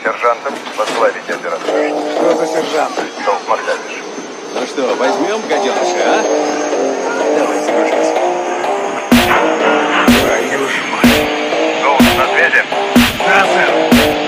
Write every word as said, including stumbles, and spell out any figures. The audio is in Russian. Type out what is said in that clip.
Сержантом возглавить операцию. Что за сержант? Долг Магдавиш. Ну что, возьмем гаденыша, а? Давай, загружайся. Твою ж мать. Долг на связи? Да, сэр.